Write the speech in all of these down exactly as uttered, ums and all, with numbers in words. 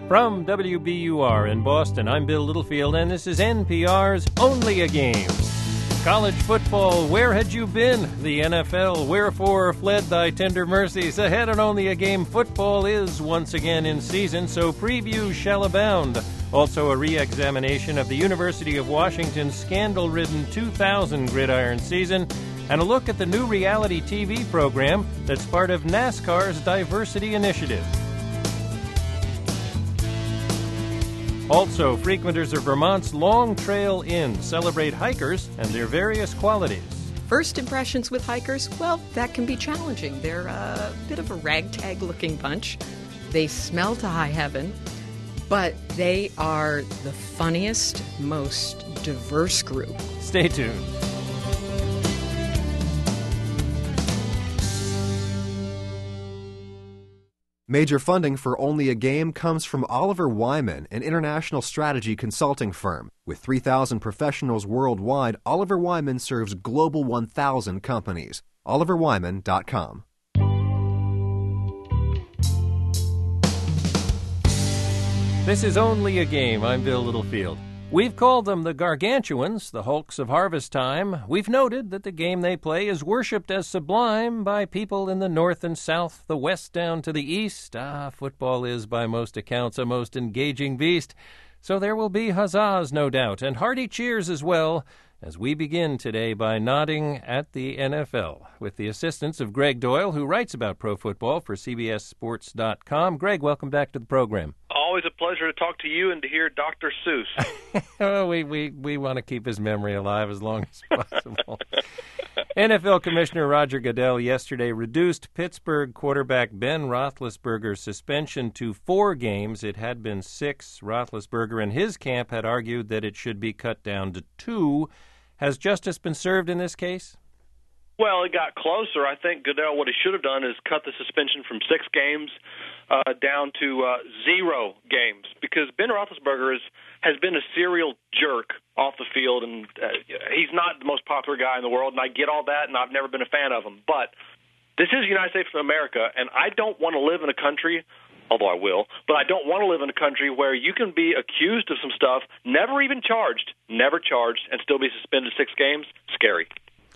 From W B U R in Boston, I'm Bill Littlefield, and this is N P R's Only a Game. College football, where had you been? The N F L, wherefore fled thy tender mercies? Ahead on Only a Game, football is once again in season, so previews shall abound. Also a re-examination of the University of Washington's scandal-ridden two thousand gridiron season, and a look at the new reality T V program that's part of NASCAR's diversity initiative. Also, frequenters of Vermont's Long Trail Inn celebrate hikers and their various qualities. First impressions with hikers, well, that can be challenging. They're a bit of a ragtag-looking bunch. They smell to high heaven, but they are the funniest, most diverse group. Stay tuned. Major funding for Only a Game comes from Oliver Wyman, an international strategy consulting firm. With three thousand professionals worldwide, Oliver Wyman serves global one thousand companies. oliver wyman dot com. This is Only a Game. I'm Bill Littlefield. We've called them the Gargantuans, the Hulks of harvest time. We've noted that the game they play is worshipped as sublime by people in the north and south, the west down to the east. Ah, football is, by most accounts, a most engaging beast. So there will be huzzas, no doubt, and hearty cheers as well, as we begin today by nodding at the N F L, with the assistance of Greg Doyle, who writes about pro football for C B S Sports dot com. Greg, welcome back to the program. Always a pleasure to talk to you and to hear Doctor Seuss. oh, we we, we want to keep his memory alive as long as possible. N F L Commissioner Roger Goodell yesterday reduced Pittsburgh quarterback Ben Roethlisberger's suspension to four games. It had been six. Roethlisberger and his camp had argued that it should be cut down to two. Has justice been served in this case? Well, it got closer. I think Goodell, what he should have done is cut the suspension from six games uh, down to uh, zero games, because Ben Roethlisberger is, has been a serial jerk off the field, and uh, he's not the most popular guy in the world, and I get all that, and I've never been a fan of him. But this is the United States of America, and I don't want to live in a country, although I will, but I don't want to live in a country where you can be accused of some stuff, never even charged, never charged, and still be suspended six games. Scary.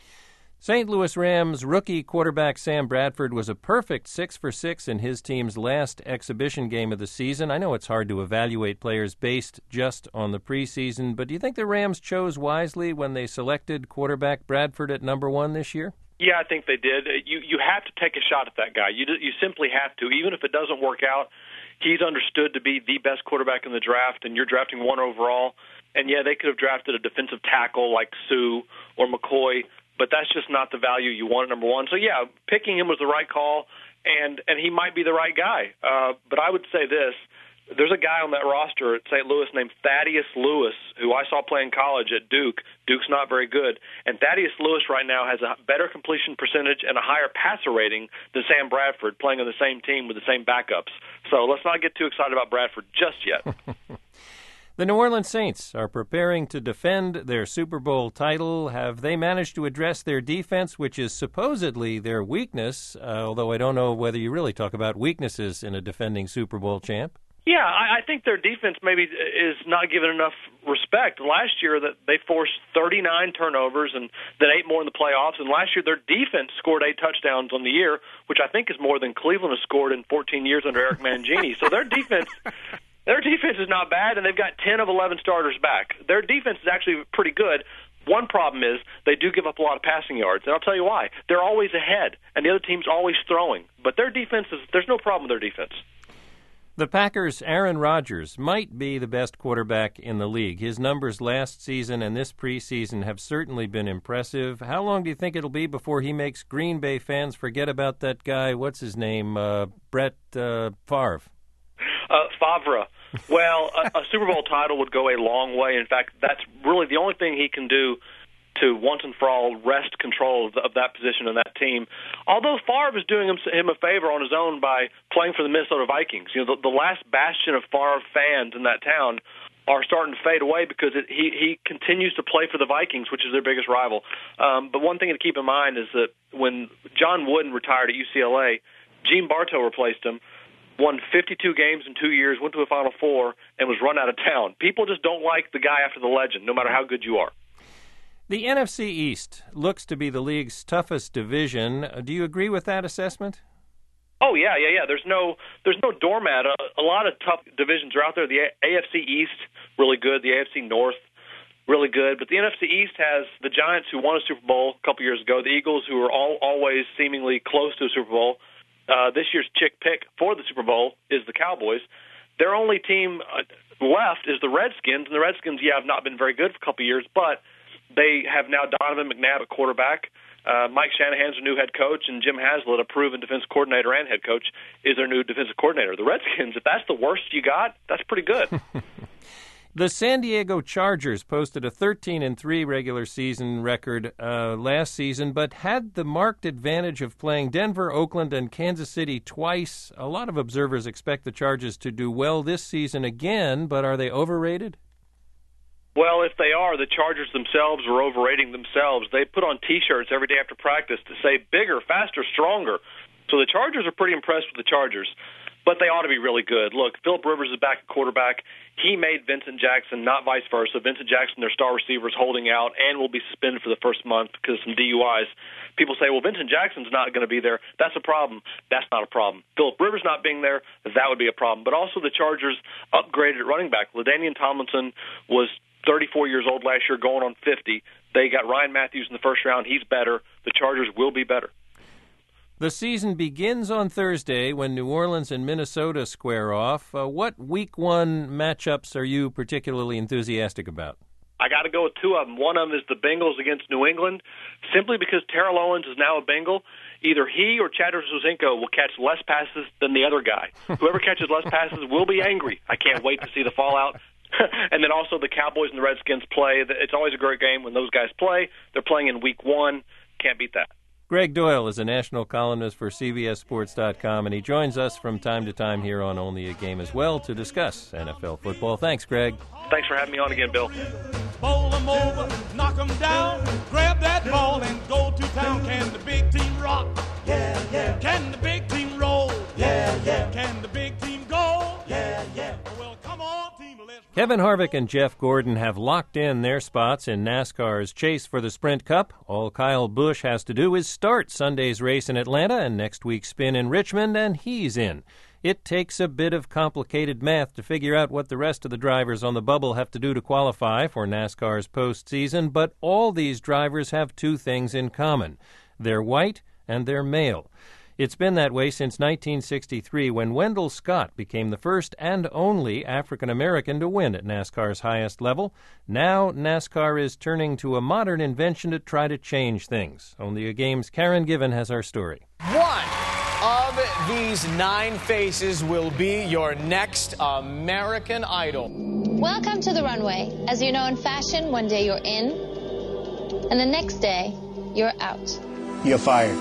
Saint Louis Rams rookie quarterback Sam Bradford was a perfect six for six in his team's last exhibition game of the season. I know it's hard to evaluate players based just on the preseason, but do you think the Rams chose wisely when they selected quarterback Bradford at number one this year? Yeah, I think they did. You you have to take a shot at that guy. You you simply have to. Even if it doesn't work out, he's understood to be the best quarterback in the draft, and you're drafting one overall. And, yeah, they could have drafted a defensive tackle like Sue or McCoy, but that's just not the value you want at number one. So, yeah, picking him was the right call, and, and he might be the right guy. Uh, but I would say this. There's a guy on that roster at Saint Louis named Thaddeus Lewis, who I saw play in college at Duke. Duke's not very good. And Thaddeus Lewis right now has a better completion percentage and a higher passer rating than Sam Bradford, playing on the same team with the same backups. So let's not get too excited about Bradford just yet. The New Orleans Saints are preparing to defend their Super Bowl title. Have they managed to address their defense, which is supposedly their weakness, uh, although I don't know whether you really talk about weaknesses in a defending Super Bowl champ? Yeah, I, I think their defense maybe is not given enough respect. Last year that they forced thirty-nine turnovers and then eight more in the playoffs, and last year their defense scored eight touchdowns on the year, which I think is more than Cleveland has scored in fourteen years under Eric Mangini. So their defense... Their defense is not bad, and they've got ten of eleven starters back. Their defense is actually pretty good. One problem is they do give up a lot of passing yards, and I'll tell you why. They're always ahead, and the other team's always throwing. But their defense is, there's no problem with their defense. The Packers' Aaron Rodgers might be the best quarterback in the league. His numbers last season and this preseason have certainly been impressive. How long do you think it'll be before he makes Green Bay fans forget about that guy, what's his name, uh, Brett uh, Favre? Uh, Favre. Well, a, a Super Bowl title would go a long way. In fact, that's really the only thing he can do to once and for all wrest control of, the, of that position and that team. Although Favre is doing him, him a favor on his own by playing for the Minnesota Vikings. You know, the, the last bastion of Favre fans in that town are starting to fade away because it, he, he continues to play for the Vikings, which is their biggest rival. Um, but one thing to keep in mind is that when John Wooden retired at U C L A, Gene Bartow replaced him. won fifty-two games in two years, went to a Final Four, and was run out of town. People just don't like the guy after the legend, no matter how good you are. The N F C East looks to be the league's toughest division. Do you agree with that assessment? Oh, yeah, yeah, yeah. There's no there's no doormat. A, a lot of tough divisions are out there. The A F C East, really good. The A F C North, really good. But the N F C East has the Giants, who won a Super Bowl a couple years ago, the Eagles, who are all, always seemingly close to a Super Bowl. Uh, this year's chick pick for the Super Bowl is the Cowboys. Their only team uh, left is the Redskins, and the Redskins, yeah, have not been very good for a couple years, but they have now Donovan McNabb at quarterback. Uh, Mike Shanahan's their new head coach, and Jim Haslett, a proven defensive coordinator and head coach, is their new defensive coordinator. The Redskins, if that's the worst you got, that's pretty good. The San Diego Chargers posted a thirteen and three regular season record uh, last season, but had the marked advantage of playing Denver, Oakland, and Kansas City twice. A lot of observers expect the Chargers to do well this season again, but are they overrated? Well, if they are, the Chargers themselves are overrating themselves. They put on T-shirts every day after practice to say bigger, faster, stronger. So the Chargers are pretty impressed with the Chargers, but they ought to be really good. Look, Phillip Rivers is back at quarterback. He made Vincent Jackson, not vice versa. Vincent Jackson, their star receiver, is holding out and will be suspended for the first month because of some D U Is. People say, well, Vincent Jackson's not going to be there. That's a problem. That's not a problem. Phillip Rivers not being there, that would be a problem. But also the Chargers upgraded at running back. LaDainian Tomlinson was thirty-four years old last year, going on fifty. They got Ryan Matthews in the first round. He's better. The Chargers will be better. The season begins on Thursday when New Orleans and Minnesota square off. Uh, what week one matchups are you particularly enthusiastic about? I got to go with two of them. One of them is the Bengals against New England, simply because Terrell Owens is now a Bengal. Either he or Chad Ochocinco will catch less passes than the other guy. Whoever catches less passes will be angry. I can't wait to see the fallout. And then also the Cowboys and the Redskins play. It's always a great game when those guys play. They're playing in week one. Can't beat that. Greg Doyle is a national columnist for C B S Sports dot com, and he joins us from time to time here on Only a Game as well to discuss N F L football. Thanks, Greg. Thanks for having me on again, Bill. Bowl them over, knock them down, grab that ball and go to town. Can the big team rock? Yeah, yeah. Can the big team roll? Yeah, yeah. Can the big team go? Yeah, yeah. Well, come on, team, let's roll. Kevin Harvick and Jeff Gordon have locked in their spots in NASCAR's chase for the Sprint Cup. All Kyle Busch has to do is start Sunday's race in Atlanta and next week's spin in Richmond, and he's in. It takes a bit of complicated math to figure out what the rest of the drivers on the bubble have to do to qualify for NASCAR's postseason, but all these drivers have two things in common. They're white and they're male. It's been that way since nineteen sixty-three, when Wendell Scott became the first and only African-American to win at NASCAR's highest level. Now NASCAR is turning to a modern invention to try to change things. Only a Game's Karen Given has our story. One of these nine faces will be your next American Idol. Welcome to the runway. As you know, in fashion, one day you're in, and the next day you're out. You're fired.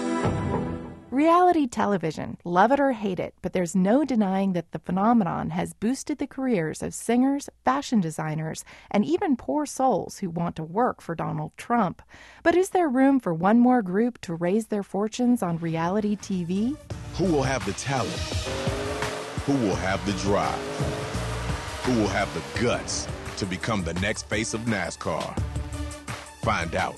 Reality television, love it or hate it, but there's no denying that the phenomenon has boosted the careers of singers, fashion designers, and even poor souls who want to work for Donald Trump. But is there room for one more group to raise their fortunes on reality T V? Who will have the talent? Who will have the drive? Who will have the guts to become the next face of NASCAR? Find out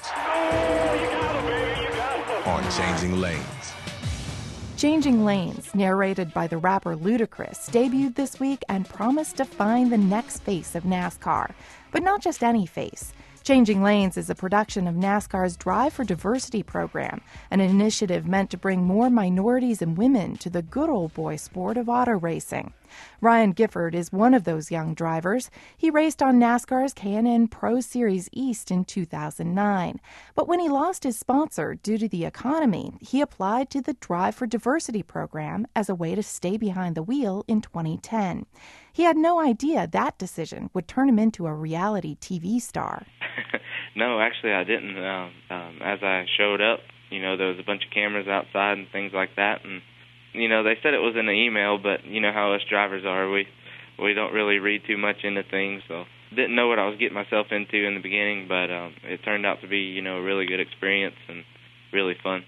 on Changing Lanes. Changing Lanes, narrated by the rapper Ludacris, debuted this week and promised to find the next face of NASCAR. But not just any face. Changing Lanes is a production of NASCAR's Drive for Diversity program, an initiative meant to bring more minorities and women to the good old boy sport of auto racing. Ryan Gifford is one of those young drivers. He raced on NASCAR's K and N Pro Series East in two thousand nine. But when he lost his sponsor due to the economy, he applied to the Drive for Diversity program as a way to stay behind the wheel in twenty ten. He had no idea that decision would turn him into a reality T V star. No, actually I didn't. Um, um, as I showed up, you know, there was a bunch of cameras outside and things like that, and you know, they said it was in the email, but you know how us drivers are. We we don't really read too much into things, so didn't know what I was getting myself into in the beginning, but um, it turned out to be, you know, a really good experience and really fun.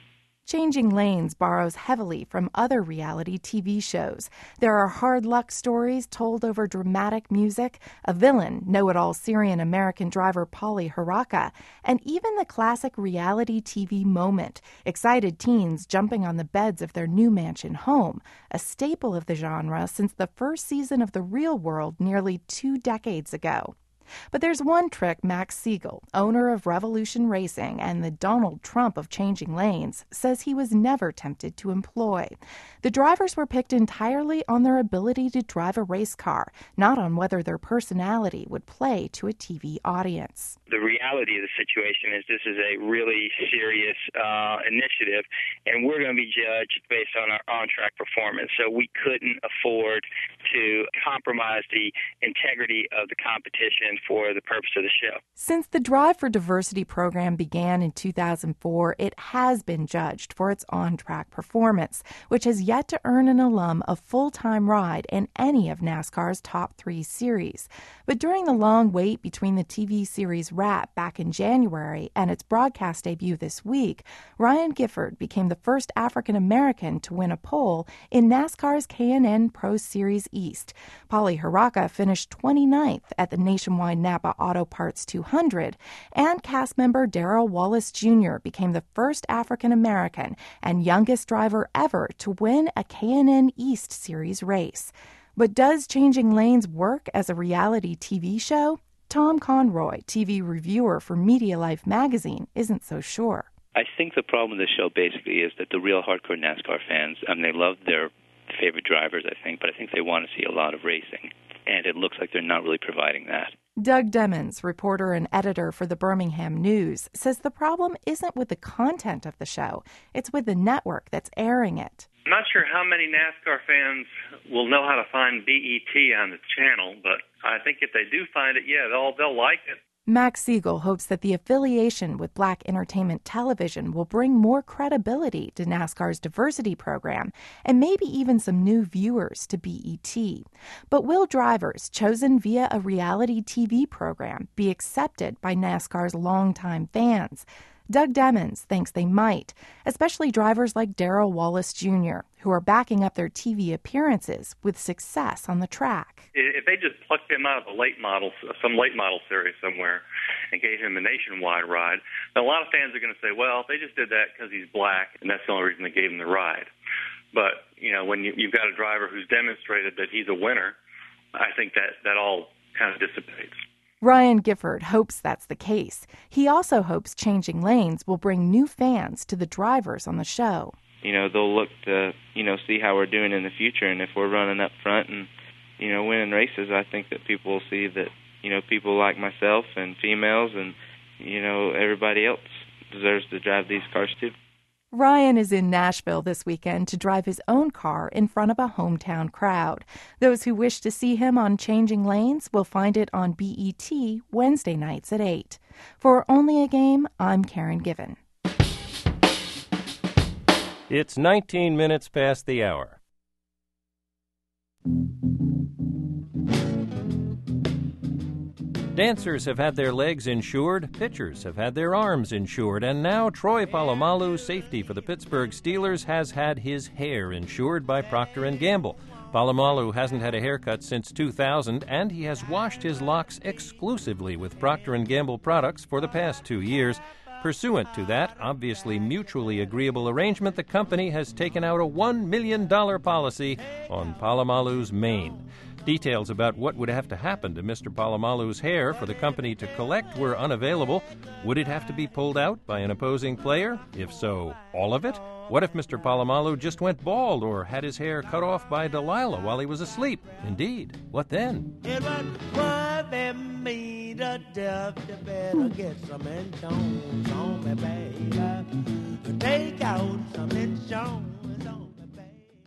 Changing Lanes borrows heavily from other reality T V shows. There are hard luck stories told over dramatic music, a villain, know-it-all Syrian-American driver Polly Haraka, and even the classic reality T V moment, excited teens jumping on the beds of their new mansion home, a staple of the genre since the first season of The Real World nearly two decades ago. But there's one trick Max Siegel, owner of Revolution Racing and the Donald Trump of Changing Lanes, says he was never tempted to employ. The drivers were picked entirely on their ability to drive a race car, not on whether their personality would play to a T V audience. The reality of the situation is this is a really serious uh, initiative, and we're going to be judged based on our on-track performance. So we couldn't afford to compromise the integrity of the competition for the purpose of the show. Since the Drive for Diversity program began in two thousand four, it has been judged for its on-track performance, which has yet to earn an alum a full-time ride in any of NASCAR's top three series. But during the long wait between the T V series Wrap back in January and its broadcast debut this week, Ryan Gifford became the first African-American to win a pole in NASCAR's K and N Pro Series East. Polly Haraka finished twenty-ninth at the Nationwide Napa Auto Parts two hundred, and cast member Darrell Wallace Junior became the first African-American and youngest driver ever to win a K and N East Series race. But does Changing Lanes work as a reality T V show? Tom Conroy, T V reviewer for Media Life magazine, isn't so sure. I think the problem with the show basically is that the real hardcore NASCAR fans, I mean, they love their favorite drivers, I think, but I think they want to see a lot of racing, and it looks like they're not really providing that. Doug Demmons, reporter and editor for the Birmingham News, says the problem isn't with the content of the show, it's with the network that's airing it. I'm not sure how many NASCAR fans will know how to find B E T on the channel, but I think if they do find it, yeah, they'll they'll like it. Max Siegel hopes that the affiliation with Black Entertainment Television will bring more credibility to NASCAR's diversity program and maybe even some new viewers to B E T. But will drivers chosen via a reality T V program be accepted by NASCAR's longtime fans? Doug Demmons thinks they might, especially drivers like Darrell Wallace Junior, who are backing up their T V appearances with success on the track. If they just plucked him out of a late model, some late model series somewhere, and gave him a nationwide ride, then a lot of fans are going to say, well, they just did that because he's black, and that's the only reason they gave him the ride. But, you know, when you, you've got a driver who's demonstrated that he's a winner, I think that, that all kind of dissipates. Ryan Gifford hopes that's the case. He also hopes Changing Lanes will bring new fans to the drivers on the show. You know, they'll look to, you know, see how we're doing in the future, and if we're running up front and, you know, winning races, I think that people will see that, you know, people like myself and females and, you know, everybody else deserves to drive these cars too. Ryan is in Nashville this weekend to drive his own car in front of a hometown crowd. Those who wish to see him on Changing Lanes will find it on B E T Wednesday nights at eight. For Only a Game, I'm Karen Given. It's nineteen minutes past the hour. Dancers have had their legs insured, pitchers have had their arms insured, and now Troy Polamalu, safety for the Pittsburgh Steelers, has had his hair insured by Procter and Gamble. Polamalu hasn't had a haircut since two thousand, and he has washed his locks exclusively with Procter and Gamble products for the past two years. Pursuant to that obviously mutually agreeable arrangement, the company has taken out a one million dollars policy on Polamalu's mane. Details about what would have to happen to Mister Polamalu's hair for the company to collect were unavailable. Would it have to be pulled out by an opposing player? If so, all of it? What if Mister Polamalu just went bald or had his hair cut off by Delilah while he was asleep? Indeed. What then? It was worth me to death. You better get some insurance on me, baby. Take out some insurance on me, baby.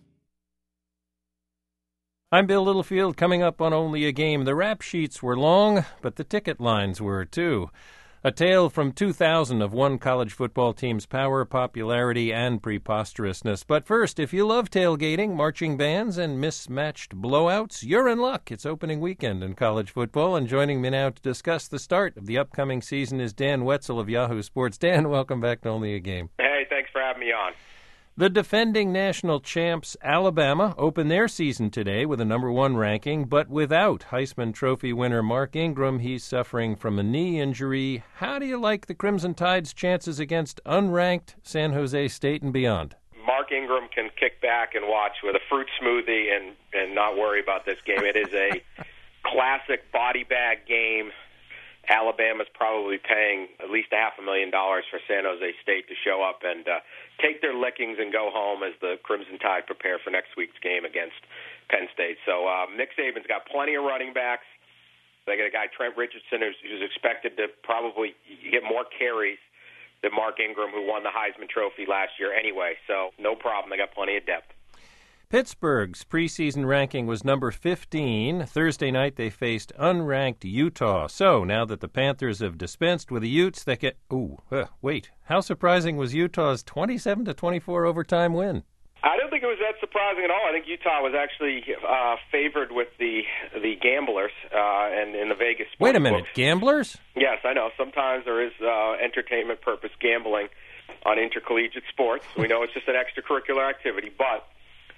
I'm Bill Littlefield. Coming up on Only a Game, the rap sheets were long, but the ticket lines were too. A tale from two thousand of one college football team's power, popularity, and preposterousness. But first, if you love tailgating, marching bands, and mismatched blowouts, you're in luck. It's opening weekend in college football, and joining me now to discuss the start of the upcoming season is Dan Wetzel of Yahoo Sports. Dan, welcome back to Only a Game. Hey, thanks for having me. having me on. The defending national champs, Alabama, open their season today with a number one ranking, but without Heisman Trophy winner Mark Ingram. He's suffering from a knee injury. How do you like the Crimson Tide's chances against unranked San Jose State and beyond? Mark Ingram can kick back and watch with a fruit smoothie and, and not worry about this game. It is a classic body bag game. Alabama's probably paying at least a half a million dollars for San Jose State to show up and uh, take their lickings and go home as the Crimson Tide prepare for next week's game against Penn State. So uh, Nick Saban's got plenty of running backs. They got a guy, Trent Richardson, who's, who's expected to probably get more carries than Mark Ingram, who won the Heisman Trophy last year anyway. So no problem. They got plenty of depth. Pittsburgh's preseason ranking was number fifteen. Thursday night they faced unranked Utah. So now that the Panthers have dispensed with the Utes, they get... Ooh, uh, wait. How surprising was Utah's twenty-seven to twenty-four overtime win? I don't think it was that surprising at all. I think Utah was actually uh, favored with the the gamblers uh, and in the Vegas sports Wait a minute, books. Gamblers? Yes, I know. Sometimes there is uh, entertainment purpose gambling on intercollegiate sports. We know it's just an extracurricular activity, but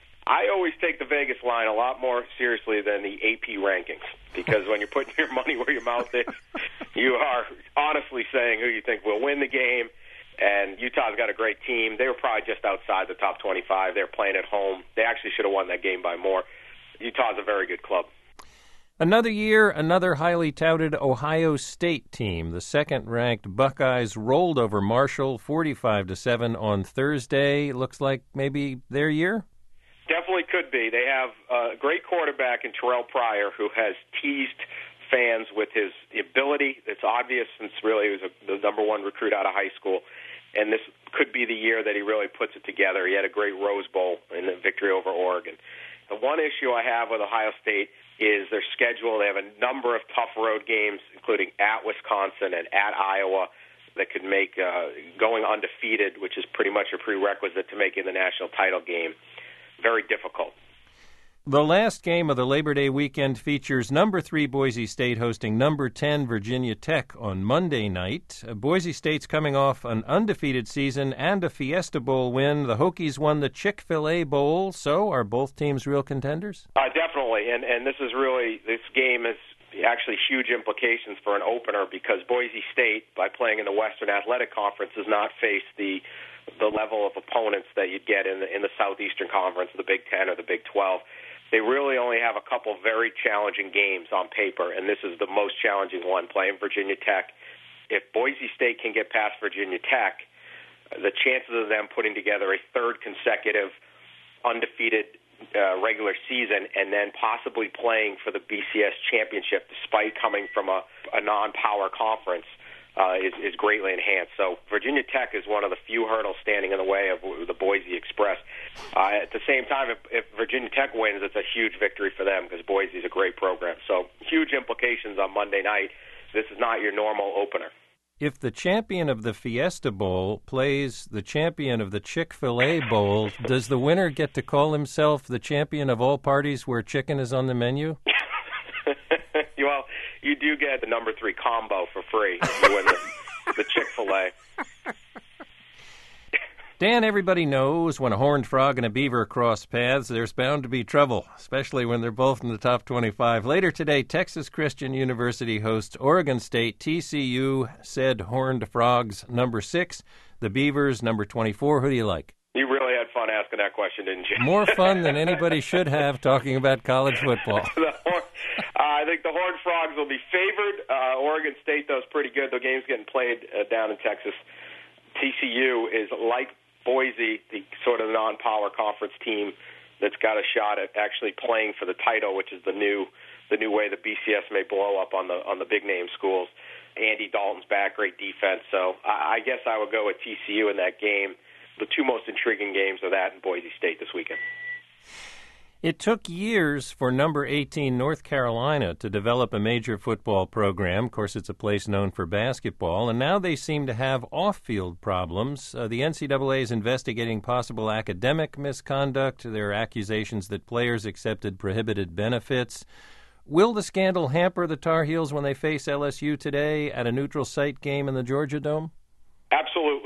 I always take the Vegas line a lot more seriously than the A P rankings, because when you're putting your money where your mouth is, you are honestly saying who you think will win the game. And Utah's got a great team. They were probably just outside the top twenty-five. They're playing at home. They actually should have won that game by more. Utah's a very good club. Another year, another highly touted Ohio State team. The second-ranked Buckeyes rolled over Marshall forty-five to seven on Thursday. Looks like maybe their year? Definitely could be. They have a great quarterback in Terrell Pryor, who has teased fans with his ability. It's obvious since really he was a, the number one recruit out of high school. And this could be the year that he really puts it together. He had a great Rose Bowl in the victory over Oregon. The one issue I have with Ohio State is their schedule. They have a number of tough road games, including at Wisconsin and at Iowa, that could make uh, going undefeated, which is pretty much a prerequisite to making the national title game, very difficult. The last game of the Labor Day weekend features number three Boise State hosting number ten Virginia Tech on Monday night. Uh, Boise State's coming off an undefeated season and a Fiesta Bowl win. The Hokies won the Chick-fil-A Bowl. So are both teams real contenders? Uh, definitely, and and this is really, this game is actually huge implications for an opener, because Boise State, by playing in the Western Athletic Conference, does not face the the level of opponents that you'd get in the, in the Southeastern Conference, the Big Ten or the Big twelve. They really only have a couple very challenging games on paper, and this is the most challenging one, playing Virginia Tech. If Boise State can get past Virginia Tech, the chances of them putting together a third consecutive undefeated uh, regular season and then possibly playing for the B C S championship despite coming from a, a non-power conference uh, is, is greatly enhanced. So Virginia Tech is one of the few hurdles standing in the way of the Boise Express. Uh, at the same time, if, if Virginia Tech wins, it's a huge victory for them, because Boise is a great program. So huge implications on Monday night. This is not your normal opener. If the champion of the Fiesta Bowl plays the champion of the Chick-fil-A Bowl, does the winner get to call himself the champion of all parties where chicken is on the menu? Well, you do get the number three combo for free if you win the, the Chick-fil-A. Dan, everybody knows when a horned frog and a beaver cross paths, there's bound to be trouble, especially when they're both in the top twenty-five. Later today, Texas Christian University hosts Oregon State. T C U said horned frogs number six, the beavers number twenty-four. Who do you like? You really had fun asking that question, didn't you? More fun than anybody should have talking about college football. the horn, uh, I think the Horned Frogs will be favored. Uh, Oregon State, though, is pretty good. The game's getting played uh, down in Texas. T C U is like Boise, the sort of non-power conference team that's got a shot at actually playing for the title, which is the new the new way the B C S may blow up on the on the big name schools. Andy Dalton's back, great defense. So I, I guess I would go with T C U in that game. The two most intriguing games are that and Boise State this weekend. It took years for number eighteen North Carolina to develop a major football program. Of course, it's a place known for basketball, and now they seem to have off-field problems. Uh, the N C double A is investigating possible academic misconduct. There are accusations that players accepted prohibited benefits. Will the scandal hamper the Tar Heels when they face L S U today at a neutral site game in the Georgia Dome? Absolutely.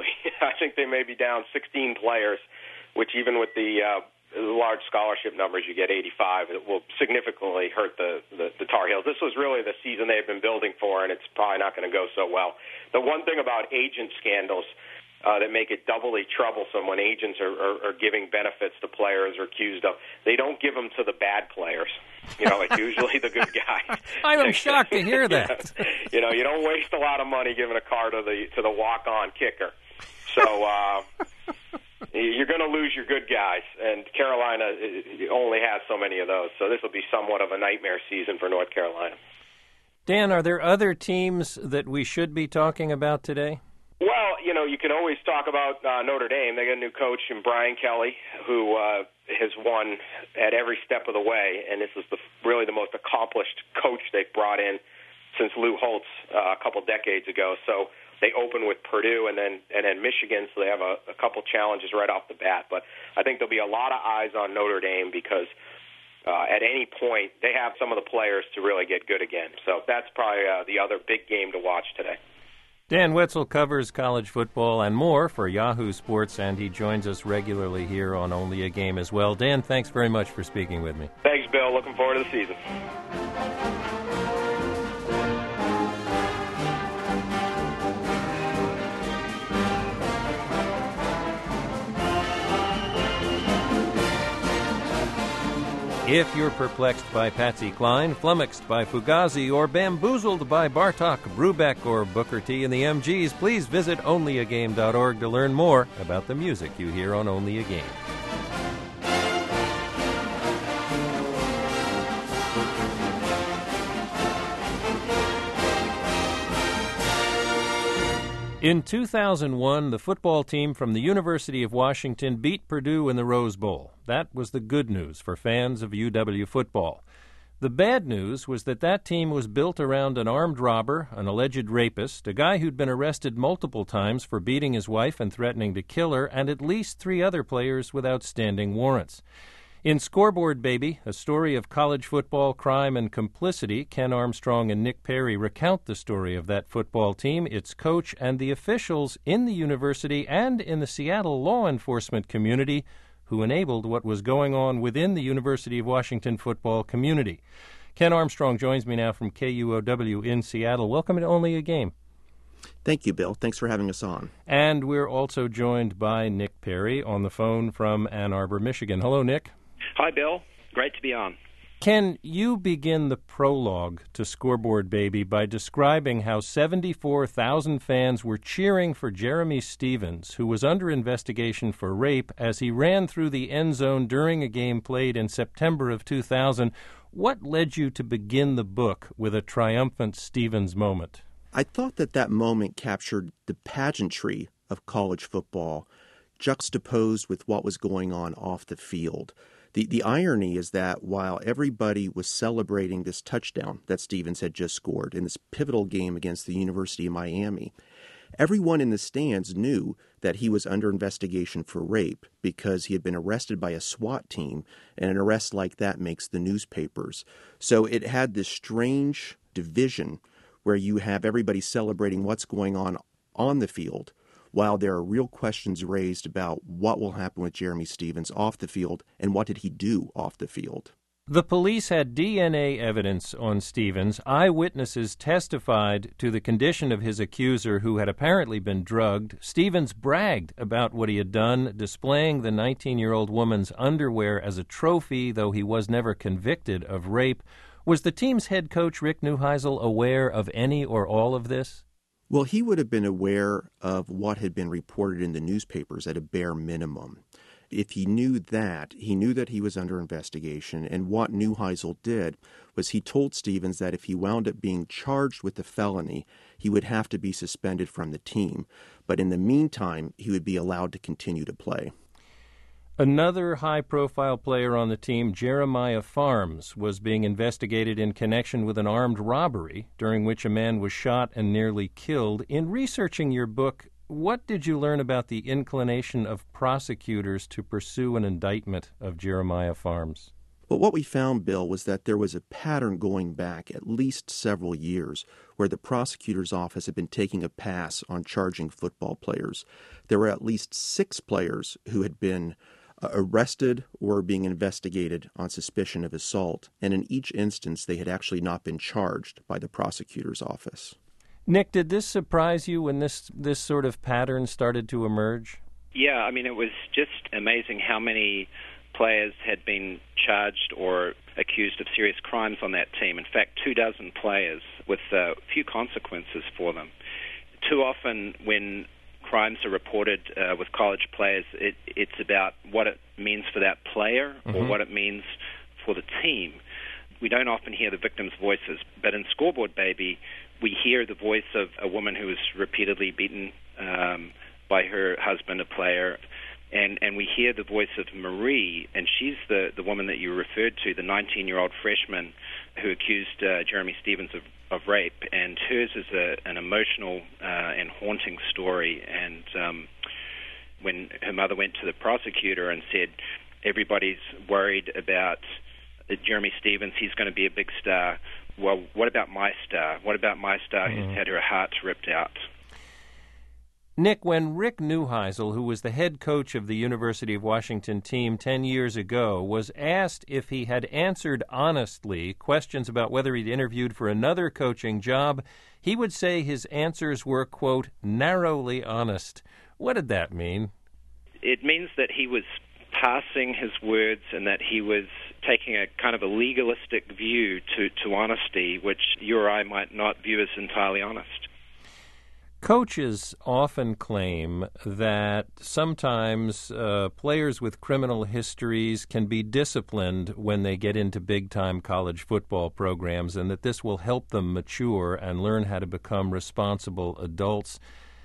I think they may be down sixteen players, which even with the uh, large scholarship numbers, you get eighty-five. It will significantly hurt the, the, the Tar Heels. This was really the season they've been building for, and it's probably not going to go so well. The one thing about agent scandals uh, that make it doubly troublesome when agents are, are, are giving benefits to players or accused of, they don't give them to the bad players. You know, it's usually the good guys. I'm shocked to hear that. You know, you don't waste a lot of money giving a car to the to the walk-on kicker. So uh, you're going to lose your good guys, and Carolina only has so many of those. So this will be somewhat of a nightmare season for North Carolina. Dan, are there other teams that we should be talking about today? Well, you know, you can always talk about uh, Notre Dame. They got a new coach in Brian Kelly, who uh, has won at every step of the way, and this is the, really the most accomplished coach they've brought in since Lou Holtz uh, a couple decades ago. So they open with Purdue and then and then Michigan, so they have a, a couple challenges right off the bat. But I think there'll be a lot of eyes on Notre Dame because uh, at any point they have some of the players to really get good again. So that's probably uh, the other big game to watch today. Dan Wetzel covers college football and more for Yahoo Sports, and he joins us regularly here on Only a Game as well. Dan, thanks very much for speaking with me. Thanks, Bill. Looking forward to the season. If you're perplexed by Patsy Cline, flummoxed by Fugazi, or bamboozled by Bartok, Brubeck, or Booker T and the M Gs, please visit only a game dot org to learn more about the music you hear on Only a Game. In two thousand one, the football team from the University of Washington beat Purdue in the Rose Bowl. That was the good news for fans of U W football. The bad news was that that team was built around an armed robber, an alleged rapist, a guy who'd been arrested multiple times for beating his wife and threatening to kill her, and at least three other players with outstanding warrants. In Scoreboard Baby, a story of college football, crime, and complicity, Ken Armstrong and Nick Perry recount the story of that football team, its coach, and the officials in the university and in the Seattle law enforcement community who enabled what was going on within the University of Washington football community. Ken Armstrong joins me now from K U O W in Seattle. Welcome to Only a Game. Thank you, Bill. Thanks for having us on. And we're also joined by Nick Perry on the phone from Ann Arbor, Michigan. Hello, Nick. Hi, Bill. Great to be on. Can you begin the prologue to Scoreboard Baby by describing how seventy-four thousand fans were cheering for Jeremy Stevens, who was under investigation for rape, as he ran through the end zone during a game played in September of two thousand? What led you to begin the book with a triumphant Stevens moment? I thought that that moment captured the pageantry of college football, juxtaposed with what was going on off the field. The the irony is that while everybody was celebrating this touchdown that Stevens had just scored in this pivotal game against the University of Miami, everyone in the stands knew that he was under investigation for rape because he had been arrested by a SWAT team, and an arrest like that makes the newspapers. So it had this strange division where you have everybody celebrating what's going on on the field, while there are real questions raised about what will happen with Jeremy Stevens off the field and what did he do off the field. The police had D N A evidence on Stevens. Eyewitnesses testified to the condition of his accuser, who had apparently been drugged. Stevens bragged about what he had done, displaying the nineteen-year-old woman's underwear as a trophy, though he was never convicted of rape. Was the team's head coach, Rick Neuheisel, aware of any or all of this? Well, he would have been aware of what had been reported in the newspapers at a bare minimum. If he knew that, he knew that he was under investigation, and what Neuheisel did was he told Stevens that if he wound up being charged with a felony, he would have to be suspended from the team. But in the meantime, he would be allowed to continue to play. Another high-profile player on the team, Jeremiah Farms, was being investigated in connection with an armed robbery during which a man was shot and nearly killed. In researching your book, what did you learn about the inclination of prosecutors to pursue an indictment of Jeremiah Farms? But what we found, Bill, was that there was a pattern going back at least several years where the prosecutor's office had been taking a pass on charging football players. There were at least six players who had been uh, arrested or being investigated on suspicion of assault, and in each instance they had actually not been charged by the prosecutor's office. Nick, did this surprise you when this this sort of pattern started to emerge? Yeah, I mean, it was just amazing how many players had been charged or accused of serious crimes on that team. In fact, two dozen players with uh, few consequences for them. Too often when crimes are reported uh, with college players, it, it's about what it means for that player mm-hmm. or what it means for the team. We don't often hear the victims' voices, but in Scoreboard Baby, we hear the voice of a woman who was repeatedly beaten um, by her husband, a player, and, and we hear the voice of Marie, and she's the, the woman that you referred to, the nineteen-year-old freshman who accused uh, Jeremy Stevens of, of rape, and hers is a, an emotional uh, and haunting story. And um, when her mother went to the prosecutor and said, everybody's worried about Jeremy Stevens, he's going to be a big star. Well, what about my star? What about my star mm-hmm. who's had her heart ripped out? Nick, when Rick Neuheisel, who was the head coach of the University of Washington team ten years ago, was asked if he had answered honestly questions about whether he'd interviewed for another coaching job, he would say his answers were, quote, narrowly honest. What did that mean? It means that he was passing his words and that he was taking a kind of a legalistic view to, to honesty, which you or I might not view as entirely honest. Coaches often claim that sometimes uh, players with criminal histories can be disciplined when they get into big-time college football programs, and that this will help them mature and learn how to become responsible adults.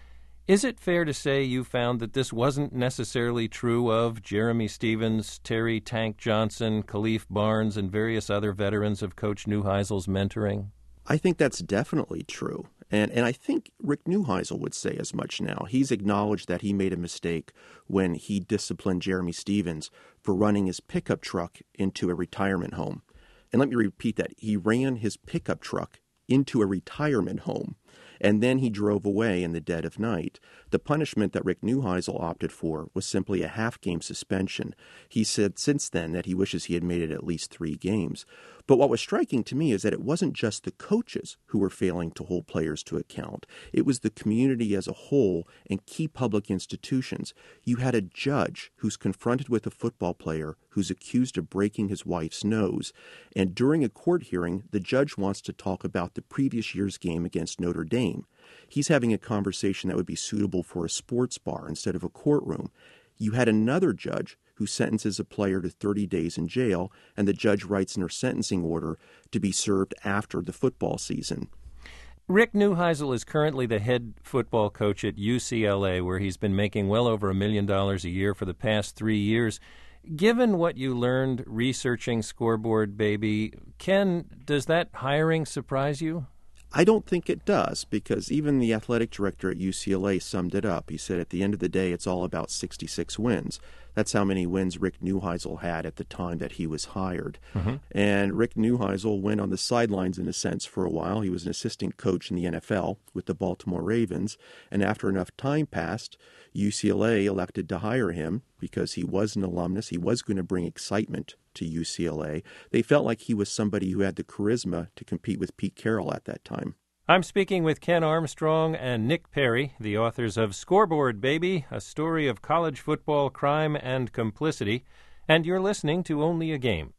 Is it fair to say you found that this wasn't necessarily true of Jeremy Stevens, Terry Tank Johnson, Khalif Barnes, and various other veterans of Coach Neuheisel's mentoring? I think that's definitely true. And and I think Rick Neuheisel would say as much now. He's acknowledged that he made a mistake when he disciplined Jeremy Stevens for running his pickup truck into a retirement home. And let me repeat that. He ran his pickup truck into a retirement home, and then he drove away in the dead of night. The punishment that Rick Neuheisel opted for was simply a half-game suspension. He said since then that he wishes he had made it at least three games. But what was striking to me is that it wasn't just the coaches who were failing to hold players to account. It was the community as a whole and key public institutions. You had a judge who's confronted with a football player who's accused of breaking his wife's nose. And during a court hearing, the judge wants to talk about the previous year's game against Notre Dame. He's having a conversation that would be suitable for a sports bar instead of a courtroom. You had another judge who sentences a player to thirty days in jail, and the judge writes in her sentencing order to be served after the football season. Rick Neuheisel is currently the head football coach at U C L A, where he's been making well over a million dollars a year for the past three years. Given what you learned researching Scoreboard Baby, Ken, does that hiring surprise you? I don't think it does, because even the athletic director at U C L A summed it up. He said at the end of the day, it's all about sixty-six wins. That's how many wins Rick Neuheisel had at the time that he was hired. Mm-hmm. And Rick Neuheisel went on the sidelines, in a sense, for a while. He was an assistant coach in the N F L with the Baltimore Ravens. And after enough time passed, U C L A elected to hire him because he was an alumnus. He was going to bring excitement to U C L A. They felt like he was somebody who had the charisma to compete with Pete Carroll at that time. I'm speaking with Ken Armstrong and Nick Perry, the authors of Scoreboard Baby, a story of college football crime and complicity, and you're listening to Only a Game.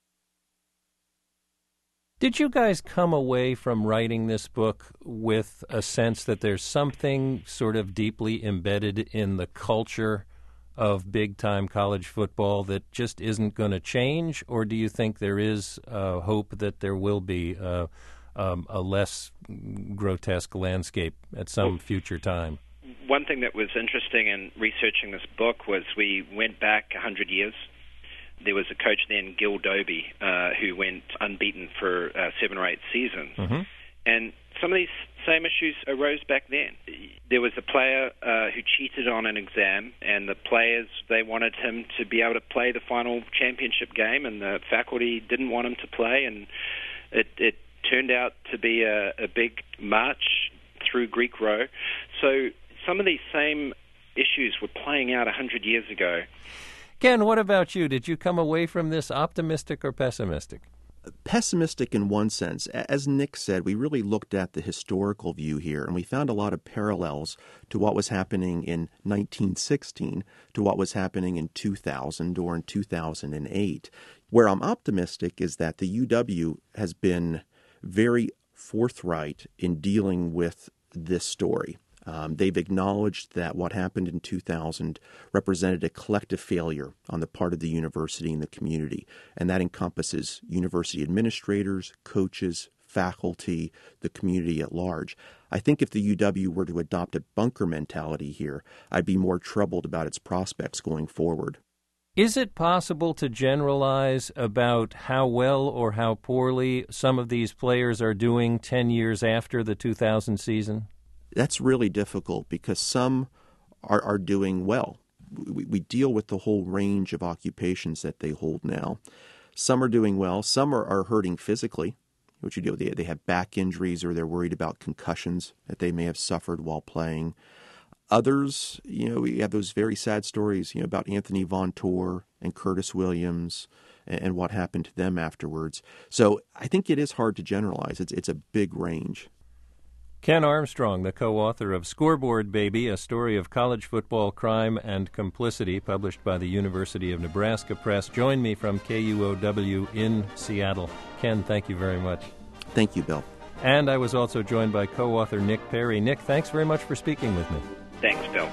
Did you guys come away from writing this book with a sense that there's something sort of deeply embedded in the culture of big-time college football that just isn't going to change, or do you think there is uh, hope that there will be uh, um, a less grotesque landscape at some well, future time? One thing that was interesting in researching this book was we went back one hundred years. There was a coach then, Gil Doby, uh, who went unbeaten for uh, seven or eight seasons. Mm-hmm. And some of these same issues arose back then. there was a player uh, who cheated on an exam, and the players, they wanted him to be able to play the final championship game, and the faculty didn't want him to play, and it, it turned out to be a, a big march through Greek Row. So some of these same issues were playing out one hundred years ago. Ken, what about you? Did you come away from this optimistic or pessimistic? Pessimistic in one sense. As Nick said, we really looked at the historical view here, and we found a lot of parallels to what was happening in nineteen sixteen to what was happening in two thousand or in two thousand eight. Where I'm optimistic is that the U W has been very forthright in dealing with this story. Um, they've acknowledged that what happened in two thousand represented a collective failure on the part of the university and the community, and that encompasses university administrators, coaches, faculty, the community at large. I think if the U W were to adopt a bunker mentality here, I'd be more troubled about its prospects going forward. Is it possible to generalize about how well or how poorly some of these players are doing ten years after the two thousand season? That's really difficult because some are, are doing well. We, we deal with the whole range of occupations that they hold now. Some are doing well. Some are, are hurting physically, which you deal with. They, they have back injuries or they're worried about concussions that they may have suffered while playing. Others, you know, we have those very sad stories, you know, about Anthony Von Tor and Curtis Williams and, and what happened to them afterwards. So I think it is hard to generalize. It's it's a big range. Ken Armstrong, the co-author of Scoreboard Baby, a story of college football crime and complicity, published by the University of Nebraska Press, joined me from K U O W in Seattle. Ken, thank you very much. Thank you, Bill. And I was also joined by co-author Nick Perry. Nick, thanks very much for speaking with me. Thanks, Bill.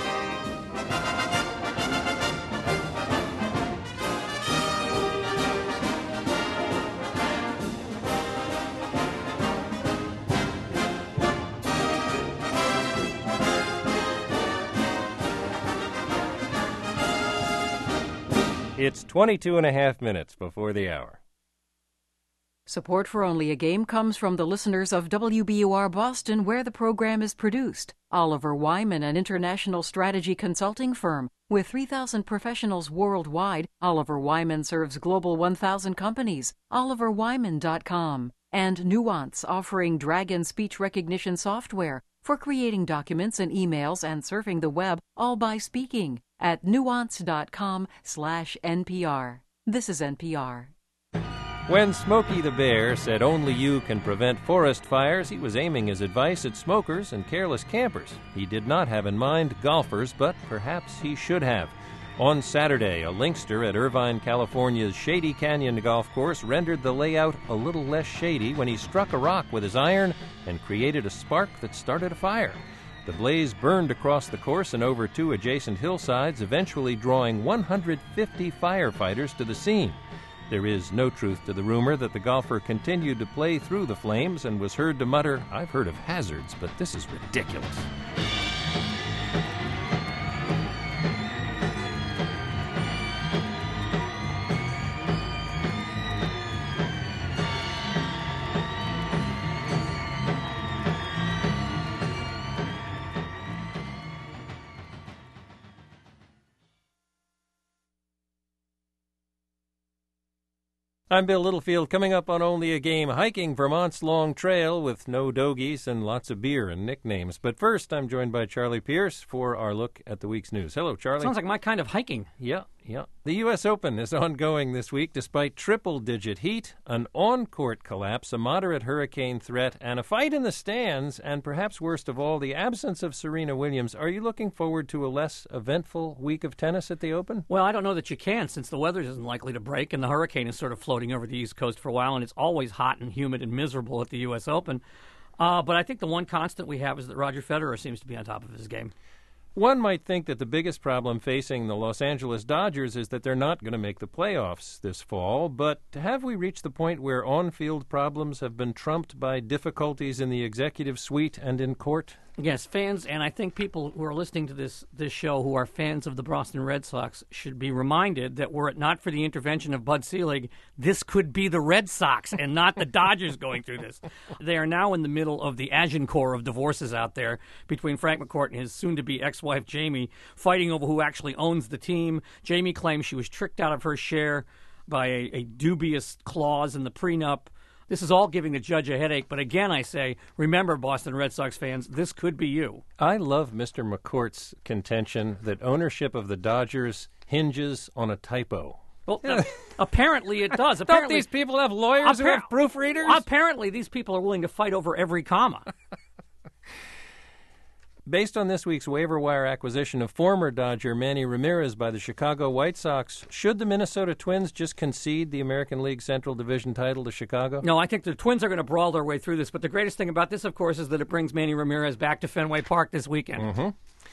It's twenty-two and a half minutes before the hour. Support for Only a Game comes from the listeners of W B U R Boston, where the program is produced. Oliver Wyman, an international strategy consulting firm. With three thousand professionals worldwide, Oliver Wyman serves global one thousand companies. oliver wyman dot com. And Nuance, offering Dragon speech recognition software for creating documents and emails and surfing the web, all by speaking, at nuance.com slash NPR. This is N P R. When Smokey the Bear said only you can prevent forest fires, he was aiming his advice at smokers and careless campers. He did not have in mind golfers, but perhaps he should have. On Saturday, a linkster at Irvine, California's Shady Canyon Golf Course rendered the layout a little less shady when he struck a rock with his iron and created a spark that started a fire. The blaze burned across the course and over two adjacent hillsides, eventually drawing one hundred fifty firefighters to the scene. There is no truth to the rumor that the golfer continued to play through the flames and was heard to mutter, "I've heard of hazards, but this is ridiculous." I'm Bill Littlefield. Coming up on Only a Game, hiking Vermont's Long Trail with no dogies and lots of beer and nicknames. But first, I'm joined by Charlie Pierce for our look at the week's news. Hello, Charlie. Sounds like my kind of hiking. Yeah, yeah. The U S Open is ongoing this week despite triple-digit heat, an on-court collapse, a moderate hurricane threat, and a fight in the stands, and perhaps worst of all, the absence of Serena Williams. Are you looking forward to a less eventful week of tennis at the Open? Well, I don't know that you can, since the weather isn't likely to break, and the hurricane is sort of floating over the East Coast for a while, and it's always hot and humid and miserable at the U S Open. Uh, but I think the one constant we have is that Roger Federer seems to be on top of his game. One might think that the biggest problem facing the Los Angeles Dodgers is that they're not going to make the playoffs this fall, but have we reached the point where on-field problems have been trumped by difficulties in the executive suite and in court? Yes, fans, and I think people who are listening to this this show who are fans of the Boston Red Sox should be reminded that were it not for the intervention of Bud Selig, this could be the Red Sox and not the Dodgers going through this. They are now in the middle of the Agincourt of divorces out there between Frank McCourt and his soon-to-be ex-wife Jamie, fighting over who actually owns the team. Jamie claims she was tricked out of her share by a, a dubious clause in the prenup. This is all giving the judge a headache, but again, I say, remember, Boston Red Sox fans, this could be you. I love Mister McCourt's contention that ownership of the Dodgers hinges on a typo. Well, uh, apparently it does. Don't Apparently, these people have lawyers who have proofreaders? Apparently, these people are willing to fight over every comma. Based on this week's waiver wire acquisition of former Dodger Manny Ramirez by the Chicago White Sox, should the Minnesota Twins just concede the American League Central Division title to Chicago? No, I think the Twins are going to brawl their way through this. But the greatest thing about this, of course, is that it brings Manny Ramirez back to Fenway Park this weekend. Mm-hmm.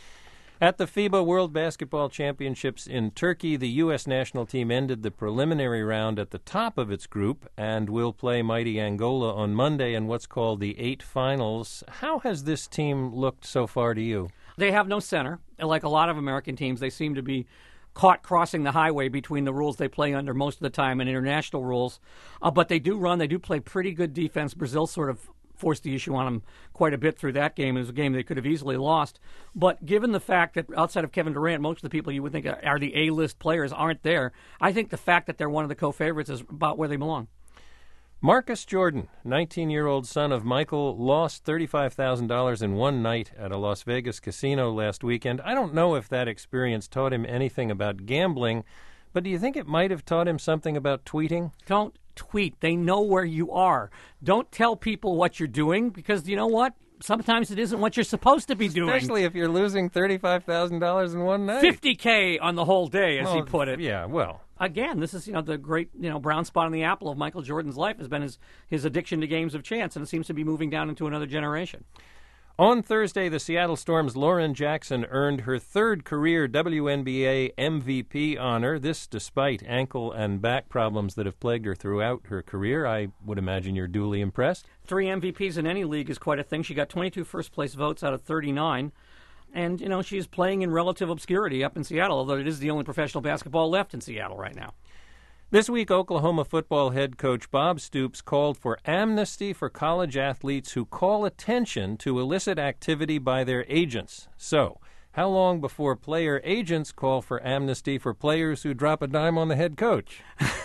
At the FIBA World Basketball Championships in Turkey, the U S national team ended the preliminary round at the top of its group and will play mighty Angola on Monday in what's called the eight finals. How has this team looked so far to you? They have no center. Like a lot of American teams, they seem to be caught crossing the highway between the rules they play under most of the time and international rules. Uh, but they do run. They do play pretty good defense. Brazil sort of forced the issue on them quite a bit through that game. It was a game they could have easily lost. But given the fact that outside of Kevin Durant, most of the people you would think are the A-list players aren't there, I think the fact that they're one of the co-favorites is about where they belong. Marcus Jordan, nineteen-year-old son of Michael, lost thirty-five thousand dollars in one night at a Las Vegas casino last weekend. I don't know if that experience taught him anything about gambling, but do you think it might have taught him something about tweeting? Don't tweet. They know where you are. Don't tell people what you're doing because, you know what? Sometimes it isn't what you're supposed to be doing. Especially if you're losing thirty-five thousand dollars in one night. fifty K on the whole day, as well, he put it. Yeah, well. Again, this is, you know, the great, you know, brown spot on the apple of Michael Jordan's life has been his, his addiction to games of chance, and it seems to be moving down into another generation. On Thursday, the Seattle Storm's Lauren Jackson earned her third career W N B A M V P honor, this despite ankle and back problems that have plagued her throughout her career. I would imagine you're duly impressed. Three M V Ps in any league is quite a thing. She got twenty-two first-place votes out of thirty-nine. And, you know, she's playing in relative obscurity up in Seattle, although it is the only professional basketball left in Seattle right now. This week, Oklahoma football head coach Bob Stoops called for amnesty for college athletes who call attention to illicit activity by their agents. So, how long before player agents call for amnesty for players who drop a dime on the head coach?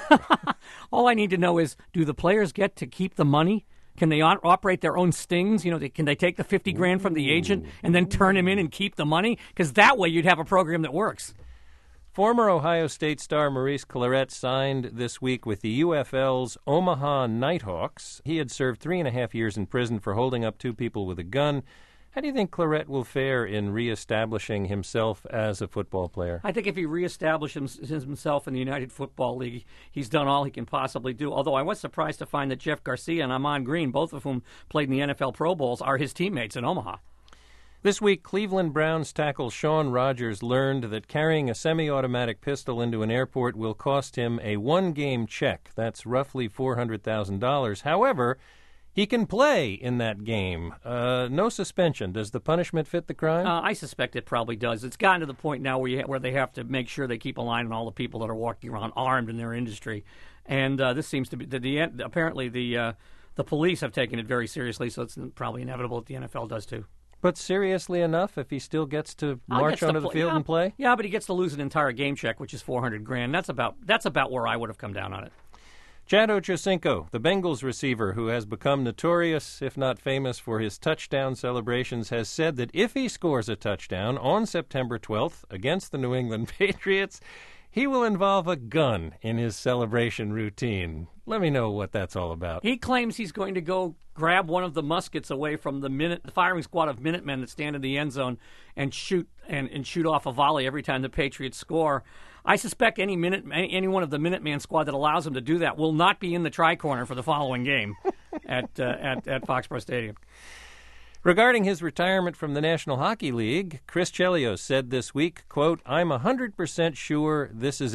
All I need to know is, do the players get to keep the money? Can they o- operate their own stings? You know, they, can they take the fifty grand from the agent and then turn him in and keep the money? Because that way you'd have a program that works. Former Ohio State star Maurice Clarett signed this week with the U F L's Omaha Nighthawks. He had served three and a half years in prison for holding up two people with a gun. How do you think Clarett will fare in reestablishing himself as a football player? I think if he reestablishes himself in the United Football League, he's done all he can possibly do. Although I was surprised to find that Jeff Garcia and Amon Green, both of whom played in the N F L Pro Bowls, are his teammates in Omaha. This week, Cleveland Browns tackle Shaun Rogers learned that carrying a semi-automatic pistol into an airport will cost him a one-game check. That's roughly four hundred thousand dollars. However, he can play in that game. Uh, no suspension. Does the punishment fit the crime? Uh, I suspect it probably does. It's gotten to the point now where, you ha- where they have to make sure they keep a line on all the people that are walking around armed in their industry. And uh, this seems to be the, the apparently the uh, the police have taken it very seriously, so it's probably inevitable that the N F L does too. But seriously enough, if he still gets to march gets onto to the pl- field yeah, and play? Yeah, but he gets to lose an entire game check, which is four hundred grand. That's about that's about where I would have come down on it. Chad Ochocinco, the Bengals receiver who has become notorious, if not famous, for his touchdown celebrations, has said that if he scores a touchdown on September twelfth against the New England Patriots, he will involve a gun in his celebration routine. Let me know what that's all about. He claims he's going to go grab one of the muskets away from the minute the firing squad of Minutemen that stand in the end zone and shoot and, and shoot off a volley every time the Patriots score. I suspect any minute any, any one of the Minuteman squad that allows him to do that will not be in the tri-corner for the following game at, uh, at at Foxborough Stadium. Regarding his retirement from the National Hockey League, Chris Chelios said this week, quote, "I'm one hundred percent sure this is it.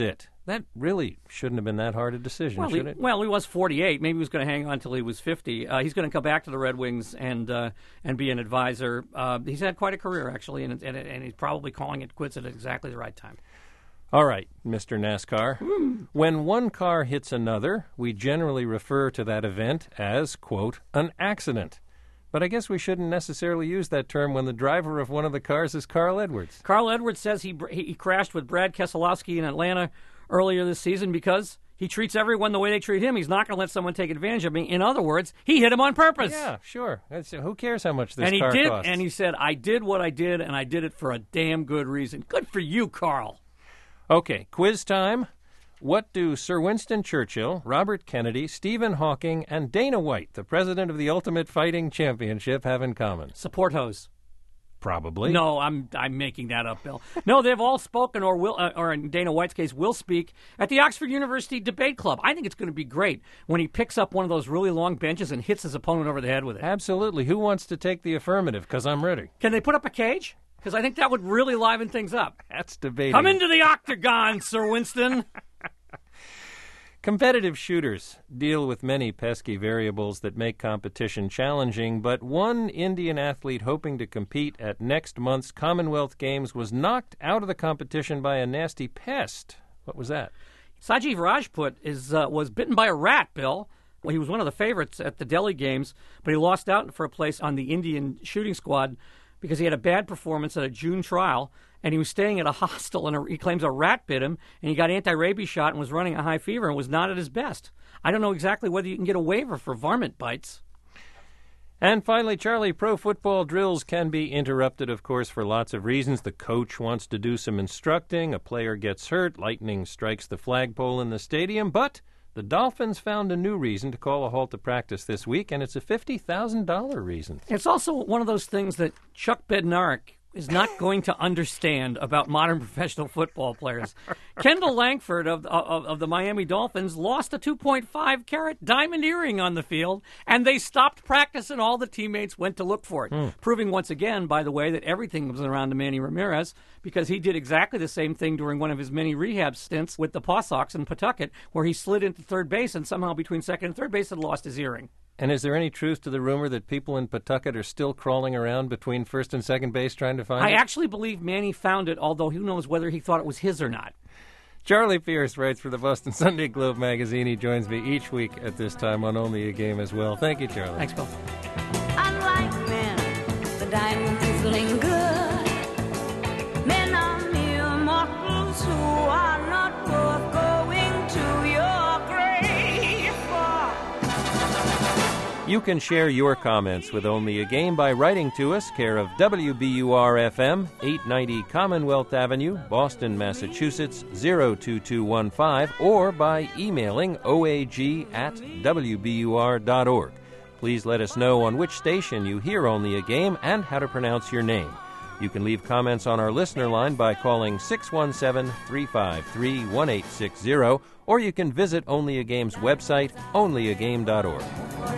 That really shouldn't have been that hard a decision, Well, should he, it? well, he was forty-eight. Maybe he was going to hang on until he was fifty. Uh, he's going to come back to the Red Wings and uh, and be an advisor. Uh, he's had quite a career, actually, and, and and he's probably calling it quits at exactly the right time. All right, Mister NASCAR. Mm. When one car hits another, we generally refer to that event as, quote, an accident. But I guess we shouldn't necessarily use that term when the driver of one of the cars is Carl Edwards. Carl Edwards says he he crashed with Brad Keselowski in Atlanta earlier this season because he treats everyone the way they treat him. He's not going to let someone take advantage of me. In other words, he hit him on purpose. Yeah, sure. That's, who cares how much this and he car did, costs? And he said, I did what I did, and I did it for a damn good reason. Good for you, Carl. Okay, quiz time. What do Sir Winston Churchill, Robert Kennedy, Stephen Hawking, and Dana White, the president of the Ultimate Fighting Championship, have in common? Support hose. Probably. No, I'm I'm making that up, Bill. No, they've all spoken, or will, uh, or in Dana White's case, will speak at the Oxford University Debate Club. I think it's going to be great when he picks up one of those really long benches and hits his opponent over the head with it. Absolutely. Who wants to take the affirmative? Because I'm ready. Can they put up a cage? Because I think that would really liven things up. That's debating. Come into the octagon, Sir Winston. Competitive shooters deal with many pesky variables that make competition challenging, but one Indian athlete hoping to compete at next month's Commonwealth Games was knocked out of the competition by a nasty pest. What was that? Sajiv Rajput is uh, was bitten by a rat, Bill. Well, he was one of the favorites at the Delhi Games, but he lost out for a place on the Indian shooting squad because he had a bad performance at a June trial, and he was staying at a hostel, and a, he claims a rat bit him, and he got anti-rabies shot and was running a high fever and was not at his best. I don't know exactly whether you can get a waiver for varmint bites. And finally, Charlie, pro football drills can be interrupted, of course, for lots of reasons. The coach wants to do some instructing, a player gets hurt, lightning strikes the flagpole in the stadium, but the Dolphins found a new reason to call a halt to practice this week, and it's a fifty thousand dollars reason. It's also one of those things that Chuck Bednarik is not going to understand about modern professional football players. Kendall Langford of, of of the Miami Dolphins lost a two point five carat diamond earring on the field, and they stopped practice, and all the teammates went to look for it, mm. proving once again, by the way, that everything was around to Manny Ramirez, because he did exactly the same thing during one of his many rehab stints with the Paw Sox in Pawtucket, where he slid into third base and somehow between second and third base had lost his earring. And is there any truth to the rumor that people in Pawtucket are still crawling around between first and second base trying to find I it? I actually believe Manny found it, although who knows whether he thought it was his or not. Charlie Pierce writes for the Boston Sunday Globe magazine. He joins me each week at this time on Only a Game as well. Thank you, Charlie. Thanks, Bill. Unlike men, the diamonds is feeling good. Men are mere mortals who are not worth going to your grave for. You can share your comments with Only a Game by writing to us, care of W B U R F M, eight ninety Commonwealth Avenue, Boston, Massachusetts, zero two two one five, or by emailing O A G at W B U R dot org. Please let us know on which station you hear Only a Game and how to pronounce your name. You can leave comments on our listener line by calling six one seven, three five three, one eight six zero, or you can visit Only a Game's website, only a game dot org.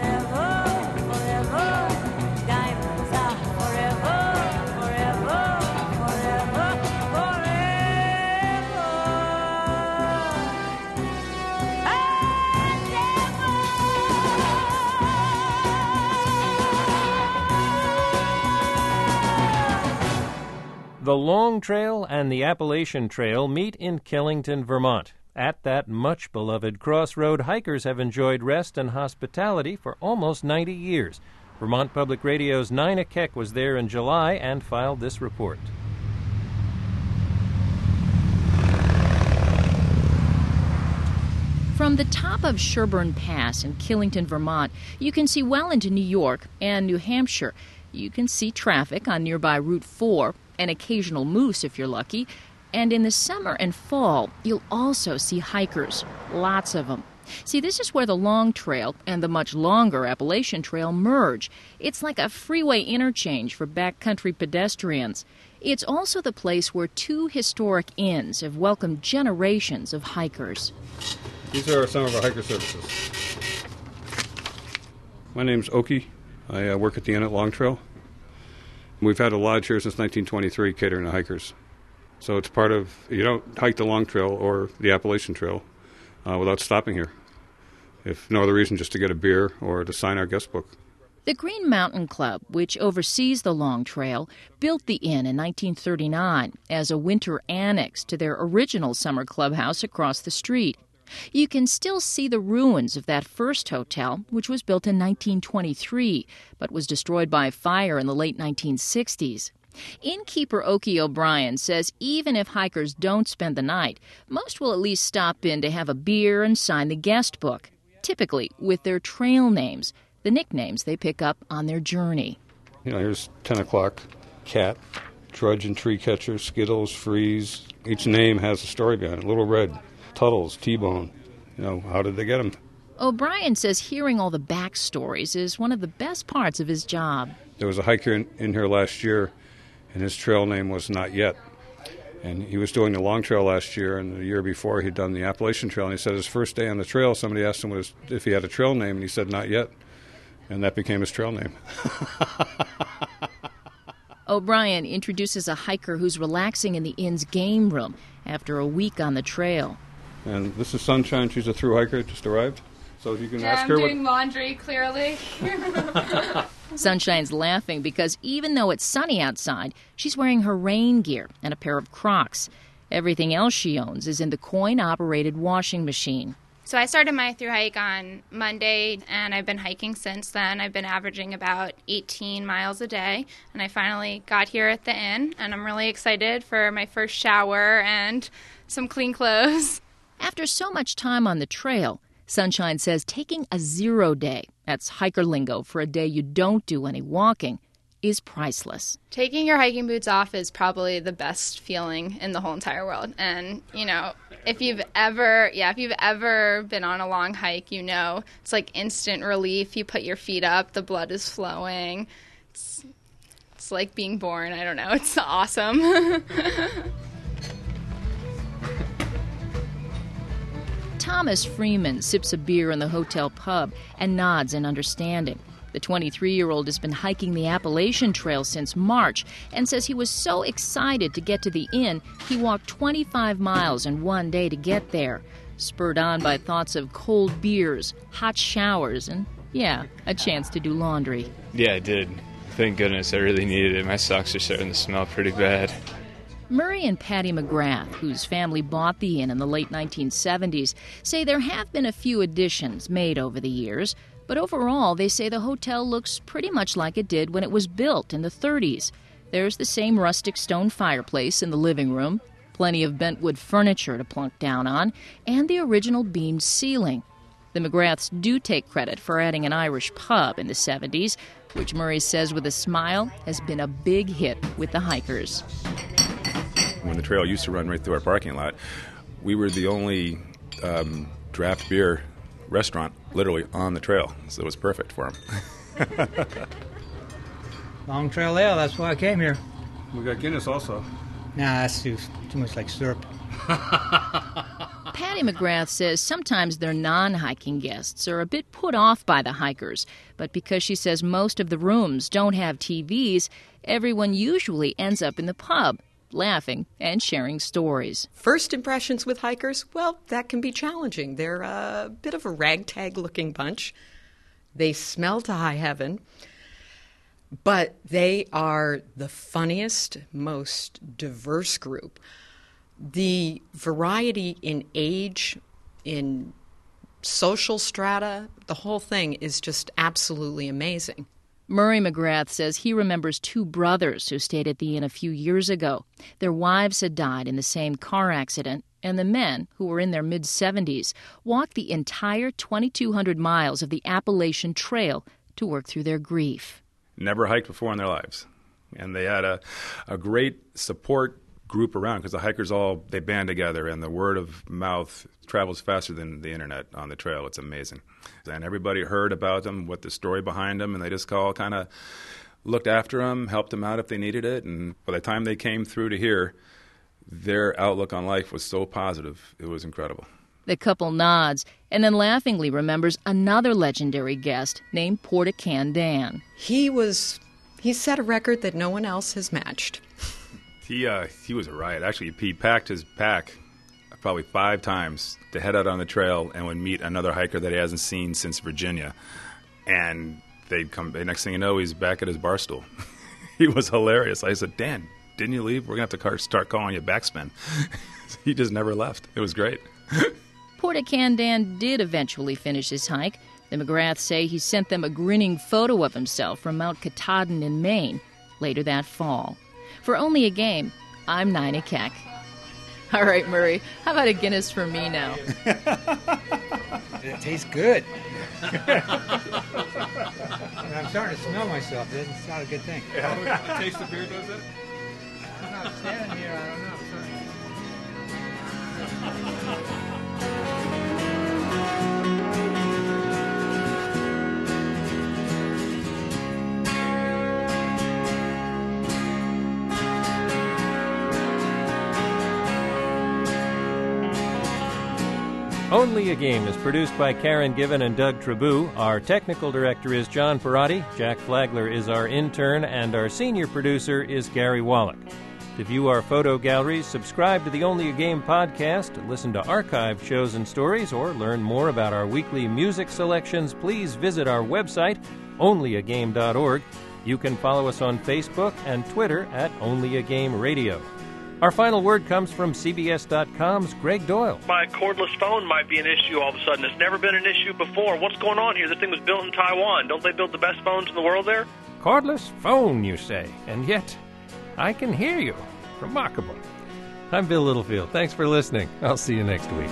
The Long Trail and the Appalachian Trail meet in Killington, Vermont. At that much-beloved crossroad, hikers have enjoyed rest and hospitality for almost ninety years. Vermont Public Radio's Nina Keck was there in July and filed this report. From the top of Sherburne Pass in Killington, Vermont, you can see well into New York and New Hampshire. You can see traffic on nearby Route four, and occasional moose if you're lucky. And in the summer and fall, you'll also see hikers, lots of them. See, this is where the Long Trail and the much longer Appalachian Trail merge. It's like a freeway interchange for backcountry pedestrians. It's also the place where two historic inns have welcomed generations of hikers. These are some of our hiker services. My name's Oki. I uh, work at the inn at Long Trail. We've had a lodge here since nineteen twenty-three catering to hikers. So it's part of, you don't hike the Long Trail or the Appalachian Trail uh, without stopping here, if no other reason just to get a beer or to sign our guest book. The Green Mountain Club, which oversees the Long Trail, built the inn in nineteen thirty-nine as a winter annex to their original summer clubhouse across the street. You can still see the ruins of that first hotel, which was built in nineteen twenty-three, but was destroyed by fire in the late nineteen sixties. Innkeeper Oki O'Brien says even if hikers don't spend the night, most will at least stop in to have a beer and sign the guest book, typically with their trail names, the nicknames they pick up on their journey. You know, here's ten o'clock, Cat, Trudge and Tree Catcher, Skittles, Freeze. Each name has a story behind it. Little Red, Tuttles, T-Bone. You know, how did they get them? O'Brien says hearing all the backstories is one of the best parts of his job. There was a hiker in, in here last year, and his trail name was Not Yet. And he was doing the Long Trail last year, and the year before he'd done the Appalachian Trail. And he said his first day on the trail, somebody asked him what his, if he had a trail name, and he said Not Yet. And that became his trail name. O'Brien introduces a hiker who's relaxing in the inn's game room after a week on the trail. And this is Sunshine. She's a through hiker, just arrived. So you can yeah, ask I'm her doing what... laundry, clearly. Sunshine's laughing because even though it's sunny outside, she's wearing her rain gear and a pair of Crocs. Everything else she owns is in the coin-operated washing machine. So I started my through hike on Monday, and I've been hiking since then. I've been averaging about eighteen miles a day, and I finally got here at the inn, and I'm really excited for my first shower and some clean clothes. After so much time on the trail, Sunshine says taking a zero day, that's hiker lingo for a day you don't do any walking, is priceless. Taking your hiking boots off is probably the best feeling in the whole entire world. And, you know, if you've ever, yeah, if you've ever been on a long hike, you know, it's like instant relief. You put your feet up, the blood is flowing. It's, it's like being born. I don't know. It's awesome. Thomas Freeman sips a beer in the hotel pub and nods in understanding. The twenty-three-year-old has been hiking the Appalachian Trail since March and says he was so excited to get to the inn, he walked twenty-five miles in one day to get there, spurred on by thoughts of cold beers, hot showers, and, yeah, a chance to do laundry. Yeah, I did. Thank goodness. I really needed it. My socks are starting to smell pretty bad. Murray and Patty McGrath, whose family bought the inn in the late nineteen seventies, say there have been a few additions made over the years, but overall they say the hotel looks pretty much like it did when it was built in the thirties. There's the same rustic stone fireplace in the living room, plenty of bentwood furniture to plunk down on, and the original beamed ceiling. The McGraths do take credit for adding an Irish pub in the seventies, which Murray says with a smile has been a big hit with the hikers. When the trail used to run right through our parking lot, we were the only um, draft beer restaurant literally on the trail, so it was perfect for them. Long Trail Ale, that's why I came here. We got Guinness also. Nah, that's too, too much like syrup. Patty McGrath says sometimes their non-hiking guests are a bit put off by the hikers, but because she says most of the rooms don't have T Vs, everyone usually ends up in the pub, laughing and sharing stories. First impressions with hikers, well, that can be challenging. They're a bit of a ragtag-looking bunch. They smell to high heaven, but they are the funniest, most diverse group. The variety in age, in social strata, the whole thing is just absolutely amazing. Murray McGrath says he remembers two brothers who stayed at the inn a few years ago. Their wives had died in the same car accident, and the men, who were in their mid-seventies, walked the entire twenty-two hundred miles of the Appalachian Trail to work through their grief. Never hiked before in their lives. And they had a, a great support group around because the hikers all, they band together, and the word of mouth travels faster than the internet on the trail. It's amazing. And everybody heard about them, what the story behind them, and they just all kind of looked after them, helped them out if they needed it. And by the time they came through to here, their outlook on life was so positive. It was incredible. The couple nods and then laughingly remembers another legendary guest named Portacan Dan. He was, he set a record that no one else has matched. He uh, he was a riot. Actually, he packed his pack probably five times to head out on the trail and would meet another hiker that he hasn't seen since Virginia. And they'd come. The next thing you know, he's back at his bar stool. He was hilarious. I said, Dan, didn't you leave? We're going to have to car- start calling you Backspin. He just never left. It was great. Portacan Dan did eventually finish his hike. The McGraths say he sent them a grinning photo of himself from Mount Katahdin in Maine later that fall. For Only a Game, I'm Nina Keck. All right, Murray, how about a Guinness for me now? It tastes good. I'm starting to smell myself. It's not a good thing. Yeah. A taste of beer does it? I'm not standing here. I don't know. Only a Game is produced by Karen Given and Doug Trabou. Our technical director is John Perotti. Jack Flagler is our intern, and our senior producer is Gary Wallach. To view our photo galleries, subscribe to the Only a Game podcast, listen to archived shows and stories, or learn more about our weekly music selections, please visit our website, only a game dot org. You can follow us on Facebook and Twitter at Only a Game Radio. Our final word comes from C B S dot com's Greg Doyle. My cordless phone might be an issue all of a sudden. It's never been an issue before. What's going on here? This thing was built in Taiwan. Don't they build the best phones in the world there? Cordless phone, you say, and yet I can hear you. Remarkable. I'm Bill Littlefield. Thanks for listening. I'll see you next week.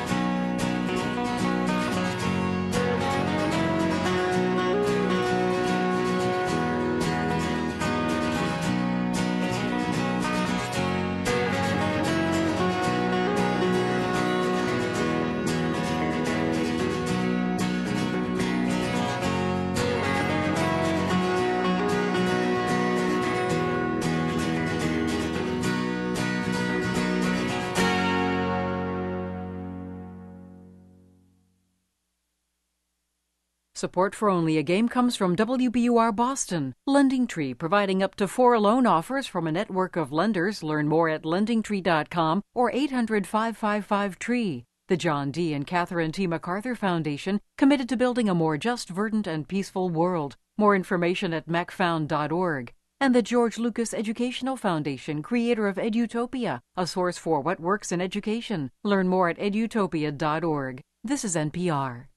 Support for Only a Game comes from W B U R Boston. Lending Tree, providing up to four loan offers from a network of lenders. Learn more at lending tree dot com or eight hundred, five five five, T R E E. The John D. and Catherine T. MacArthur Foundation, committed to building a more just, verdant, and peaceful world. More information at mac found dot org. And the George Lucas Educational Foundation, creator of Edutopia, a source for what works in education. Learn more at edutopia dot org. This is N P R.